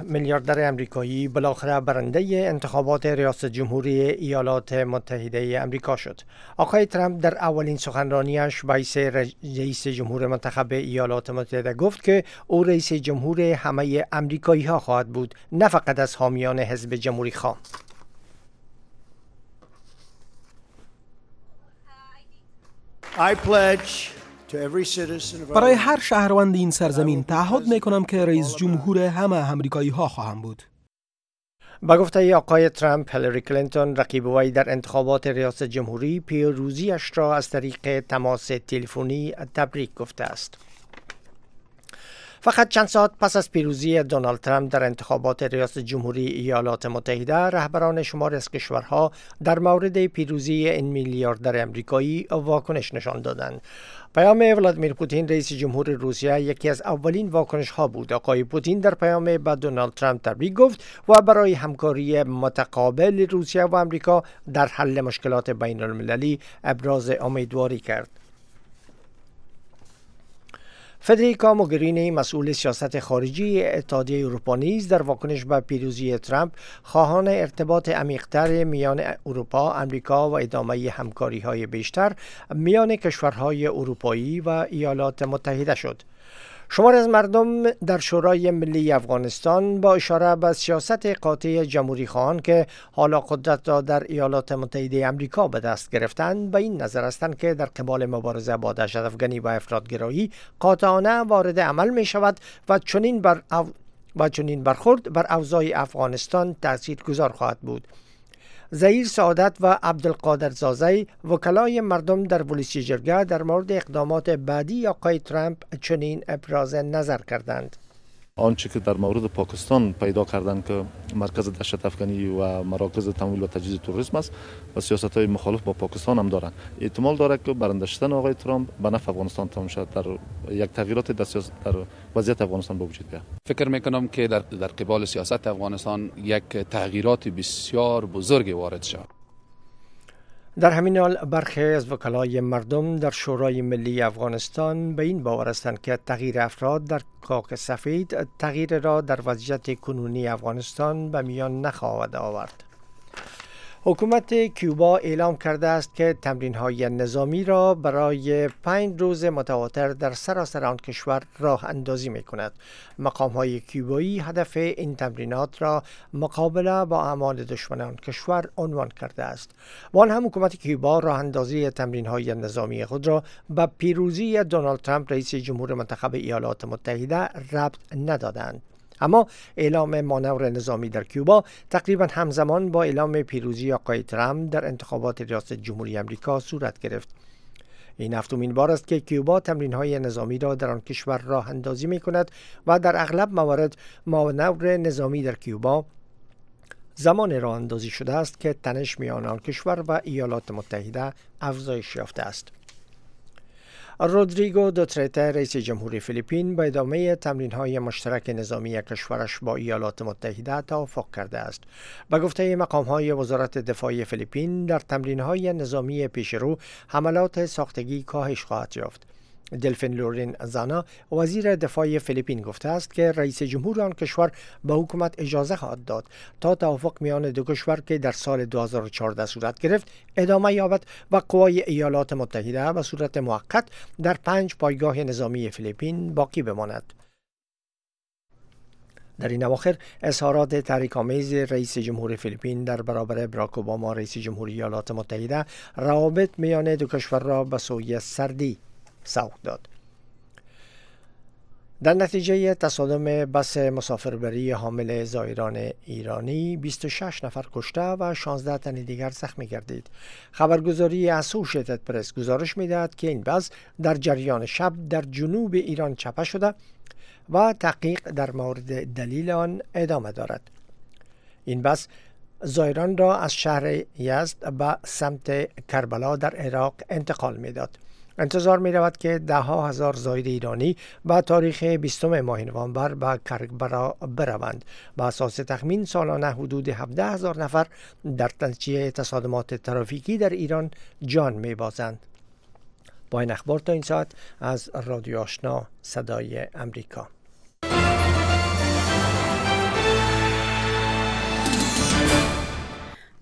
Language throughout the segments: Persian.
میلیاردر امریکایی بالاخره برنده انتخابات ریاست جمهوری ایالات متحده امریکا شد. آقای ترامپ در اولین سخنرانیش به حیث رئیس جمهور منتخب ایالات متحده گفت که او رئیس جمهور همه امریکایی ها خواهد بود، نه فقط از حامیان حزب جمهوری خواه. برای هر شهروند این سرزمین تعهد میکنم که رئیس جمهور همه امریکایی ها خواهم بود. با گفته آقای ترامپ، هیلاری کلینتون رقیب وی در انتخابات ریاست جمهوری پیروزیش را از طریق تماس تلفنی تبریک گفته است. فقط چند ساعت پس از پیروزی دونالد ترامپ در انتخابات ریاست جمهوری ایالات متحده، رهبران شماری از کشورها در مورد پیروزی این میلیاردر امریکایی واکنش نشان دادند. پیام ولادیمیر پوتین رئیس جمهور روسیه یکی از اولین واکنش ها بود. آقای پوتین در پیام به دونالد ترامپ تبریک گفت و برای همکاری متقابل روسیه و امریکا در حل مشکلات بین المللی ابراز امیدواری کرد. فدریکا موگرینی مسئول سیاست خارجی اتحادیه اروپا نیز در واکنش به پیروزی ترامپ خواهان ارتباط عمیق‌تر میان اروپا، امریکا و ادامه همکاری‌های بیشتر میان کشورهای اروپایی و ایالات متحده شد. شماری از مردم در شورای ملی افغانستان با اشاره به سیاست قاطع جمهوری خواهان که حالا قدرت را در ایالات متحده امریکا به دست گرفتند، به این نظر هستند که در قبال مبارزه با دهشت‌افکنی و افراطگرایی قاطعانه وارد عمل می شود و چنین برخورد بر اوضاع افغانستان تاثیرگذار خواهد بود. ظهیر سعادت و عبدالقادر زازی، وکلای مردم در ولسی جرگه، در مورد اقدامات بعدی آقای ترامپ چنین ابراز نظر کردند. آنچه که در مورد پاکستان پیدا کردن که مرکز دهشت افکنی و مراکز تمویل و تجهیز تروریسم است و سیاست‌های مخالف با پاکستان هم دارند، احتمال دارد که برنده شدن آقای ترامپ به نفع افغانستان تمام شود، در یک تغییرات در وضعیت افغانستان به وجود بیاید. فکر میکنم که در قبال سیاست افغانستان یک تغییرات بسیار بزرگی وارد شود. در همین حال برخی از وکلای مردم در شورای ملی افغانستان به این باور هستند که تغییر افراد در کاخ سفید تغییر را در وضعیت کنونی افغانستان به میان نخواهد آورد. حکومت کیوبا اعلام کرده است که تمرین‌های نظامی را برای 5 روز متواتر در سراسر آن کشور راه اندازی می‌کند. مقام‌های کیوبایی هدف این تمرینات را مقابله با اعمال دشمنان کشور عنوان کرده است. با آن هم حکومت کیوبا راه اندازی تمرین‌های نظامی خود را به پیروزی دونالد ترامپ رئیس جمهور منتخب ایالات متحده ربط ندادند. اما اعلام مانور نظامی در کیوبا تقریبا همزمان با اعلام پیروزی آقای ترامپ در انتخابات ریاست جمهوری امریکا صورت گرفت. این هفتمین بار است که کیوبا تمرین‌های نظامی را در آن کشور راه اندازی می‌کند و در اغلب موارد مانور نظامی در کیوبا زمان راه اندازی شده است که تنش میان آن کشور و ایالات متحده افزایش یافته است. رودریگو دوترته رئیس جمهوری فیلیپین به ادامه تمرین‌های مشترک نظامی کشورش با ایالات متحده توافق کرده است. به گفته مقام‌های وزارت دفاع فیلیپین، در تمرین‌های نظامی پیشرو حملات ساختگی کاهش خواهد یافت. دلفین لورین زانا وزیر دفاع فیلیپین گفته است که رئیس جمهور آن کشور به حکومت اجازه خواهد داد تا توافق میان دو کشور که در سال 2014 صورت گرفت ادامه یابد و قوای ایالات متحده به صورت موقت در 5 پایگاه نظامی فیلیپین باقی بماند. در این اواخر اظهارات تحریک‌آمیز رئیس جمهور فیلیپین در برابر براک اوباما رئیس جمهوری ایالات متحده روابط میان دو کشور را به سوی سردی سوق داد. در نتیجه تصادم بس مسافربری حامل زائران ایرانی 26 نفر کشته و 16 تن دیگر زخمی گردید. خبرگزاری اسوشیتد پرس گزارش می‌دهد که این بس در جریان شب در جنوب ایران چپه شده و تحقیق در مورد دلیل آن ادامه دارد. این بس زائران را از شهر یزد به سمت کربلا در عراق انتقال می‌داد. انتظار می رود که ده ها هزار زائر ایرانی با تاریخ 20 ماه نوامبر به کربلا بروند. با اساس تخمین سالانه حدود 17,000 نفر در نتیجه تصادمات ترافیکی در ایران جان می بازند. با این اخبار تا این ساعت از رادیو آشنا صدای امریکا.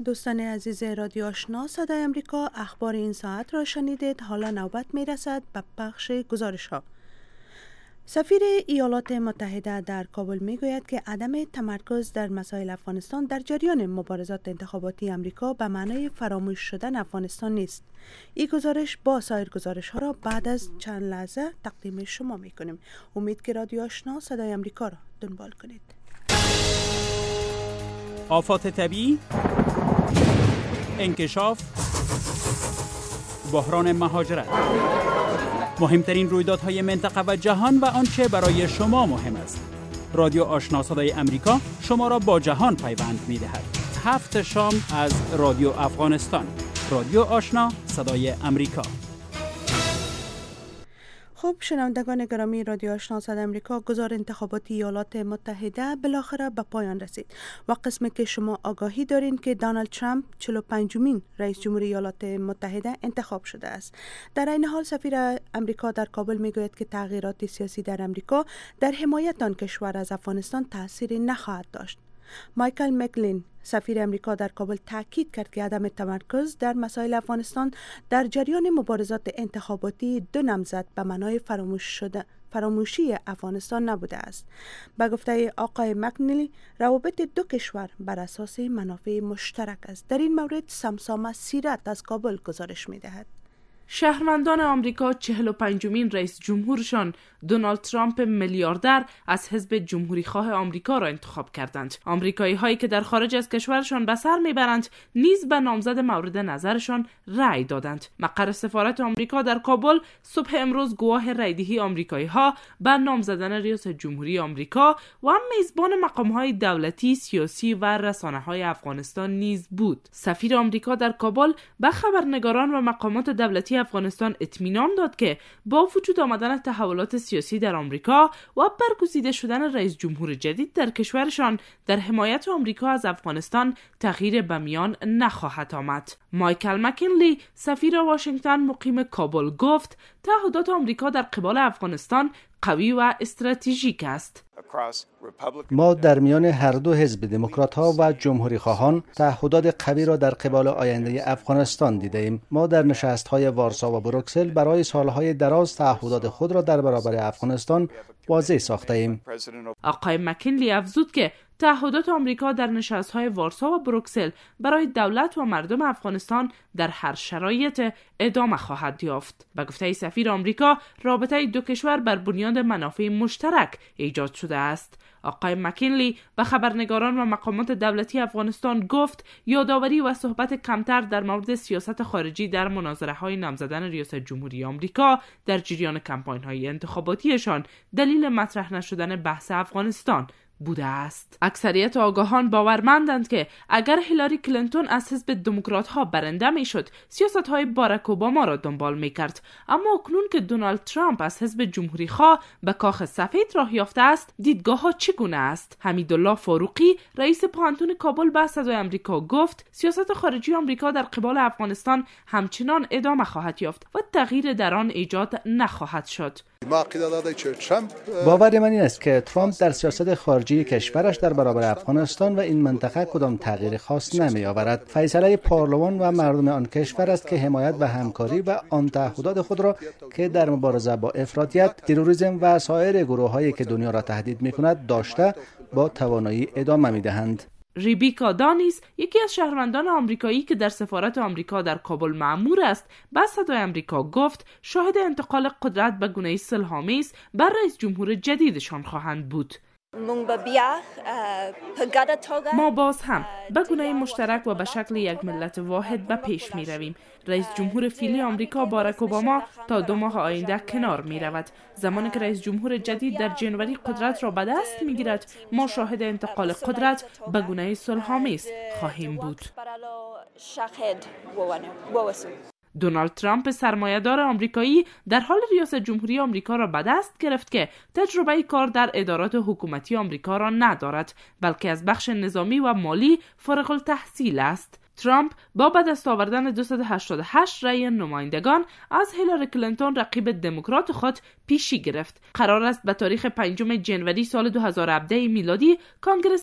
دوستان عزیز رادیو آشنا صدای امریکا، اخبار این ساعت را شنیدید. حالا نوبت می رسد به پخش گزارش ها. سفیر ایالات متحده در کابل می گوید که عدم تمرکز در مسائل افغانستان در جریان مبارزات انتخاباتی امریکا به معنای فراموش شدن افغانستان نیست. این گزارش با سایر گزارش ها را بعد از چند لحظه تقدیم شما می کنیم. امید که رادیو آشنا صدای امریکا را دنبال کنید. آفات طبیعی، انکشاف، بحران مهاجرت، مهمترین رویدادهای منطقه و جهان و آنچه برای شما مهم است. رادیو آشنا صدای امریکا شما را با جهان پیوند می‌دهد. 7 شام از رادیو افغانستان. رادیو آشنا صدای امریکا. خب شنوندگان گرامی رادیو آشنا صدای امریکا، گزار انتخاباتی ایالات متحده بالاخره به پایان رسید و قسمی که شما آگاهی دارین که دونالد ترامپ 45مین رئیس جمهور ایالات متحده انتخاب شده است. در این حال سفیر امریکا در کابل میگوید که تغییرات سیاسی در امریکا در حمایت آن کشور از افغانستان تأثیری نخواهد داشت. مایکل مکلین سفیر امریکا در کابل تاکید کرد که عدم تمرکز در مسائل افغانستان در جریان مبارزات انتخاباتی دو نامزد به معنای فراموشی افغانستان نبوده است. به گفته آقای مکنیلی، روابط دو کشور بر اساس منافع مشترک است. در این مورد سمسامه سیرت از کابل گزارش می‌دهد. شهروندان آمریکا 45مین رئیس جمهورشان دونالد ترامپ میلیاردر از حزب جمهوری خواه آمریکا را انتخاب کردند. آمریکایی هایی که در خارج از کشورشان به سر میبرند نیز به نامزد مورد نظرشان رأی دادند. مقر سفارت آمریکا در کابل صبح امروز گواه رأیدهی آمریکایی ها به نام زدن ریاست جمهوری آمریکا و میزبان مقام های دولتی، سیاسی و رسانه های افغانستان نیز بود. سفیر آمریکا در کابل به خبرنگاران و مقامات دولتی افغانستان اطمینان داد که با وجود آمدن تحولات سیاسی در آمریکا و برگزیده شدن رئیس جمهور جدید در کشورشان، در حمایت آمریکا از افغانستان تغییر به میان نخواهد آمد. مایکل مکنلی سفیر واشنگتن مقیم کابل گفت تعهدات آمریکا در قبال افغانستان قوی و استراتژیک است. ما در میان هر دو حزب دموکرات ها و جمهوری خواهان تعهدات قوی را در قبال آینده افغانستان دیده ایم. ما در نشست های وارسا و بروکسل برای سالهای دراز تعهدات خود را در برابر افغانستان واضح ساخته ایم. آقای مکنلی افزود که تعهدات آمریکا در نشست‌های وارسا و بروکسل برای دولت و مردم افغانستان در هر شرایط ادامه خواهد یافت. به گفته سفیر آمریکا، رابطه دو کشور بر بنیاد منافع مشترک ایجاد شده است. آقای مکنلی به خبرنگاران و مقامات دولتی افغانستان گفت یادآوری و صحبت کمتر در مورد سیاست خارجی در مناظره‌های نامزدن ریاست جمهوری آمریکا در جریان کمپاین‌های انتخاباتیشان دلیل مطرح نشدن بحث افغانستان بوده است. اکثریت آگاهان باورمندند که اگر هیلاری کلینتون از حزب دموکرات ها برنده میشد، سیاست های باراک اوباما را دنبال میکرد. اما اکنون که دونالد ترامپ از حزب جمهوری خواه به کاخ سفید راه یافته است، دیدگاه ها چگونه است؟ حمیدالله فاروقی رئیس پانتون کابل به صدای آمریکا گفت سیاست خارجی آمریکا در قبال افغانستان همچنان ادامه خواهد یافت و تغییر در آن ایجاد نخواهد شد. باور من این است که ترامپ در سیاست خارجی کشورش در برابر افغانستان و این منطقه کدام تغییر خاص نمی آورد. فیصله پارلمان و مردم آن کشور است که حمایت و همکاری و آن تعهدات خود را که در مبارزه با افراطیت، تروریسم و سایر گروه‌هایی که دنیا را تهدید می‌کند داشته با توانایی ادامه می‌دهند. ریبیکا دانیس یکی از شهروندان آمریکایی که در سفارت آمریکا در کابل مأمور است به صدای آمریکا گفت شاهد انتقال قدرت به گونه صلح‌آمیز بر رئیس جمهور جدیدشان خواهند بود. ما باز هم به گونه مشترک و به شکل یک ملت واحد به پیش می رویم. رئیس جمهور فعلی آمریکا باراک اوباما تا 2 ماه آینده کنار می رود. زمانی که رئیس جمهور جدید در جنوری قدرت را به دست می گیرد، ما شاهد انتقال قدرت به گونه صلح‌آمیز خواهیم بود. دونالد ترامپ سرمایه‌دار آمریکایی در حال ریاست جمهوری آمریکا را به دست گرفت که تجربه کار در ادارات حکومتی آمریکا را ندارد، بلکه از بخش نظامی و مالی فارغ التحصیل است. ترامپ با به دست آوردن 288 رأی نمایندگان از هیلاری کلینتون رقیب دموکرات خود پیشی گرفت. قرار است به تاریخ 5 جنوری سال 2017 میلادی کنگره